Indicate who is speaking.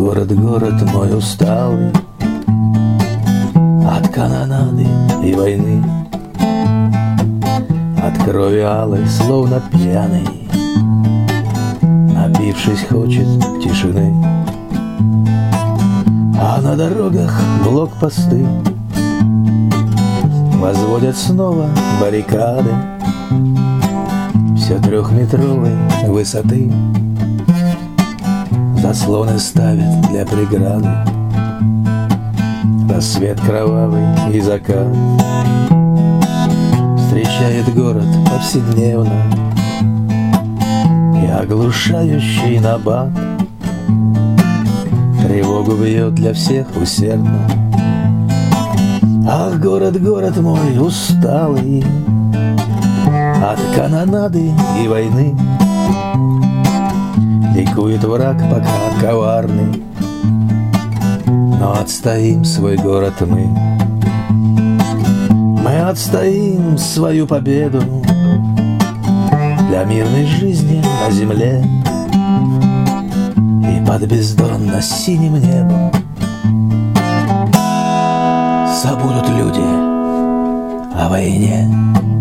Speaker 1: город, город мой усталый от канонады и войны, от крови алой, словно пьяный, напившись, хочет тишины. А на дорогах блокпосты возводят снова баррикады все трехметровой высоты. Заслоны ставят для преграды, рассвет кровавый и закат встречает город повседневно и оглушающий набат тревогу бьет для всех усердно. Ах, город, город мой усталый от канонады и войны, ликует враг пока коварный, но отстоим свой город мы. Мы отстоим свою победу для мирной жизни на земле и под бездонно-синим небом забудут люди о войне.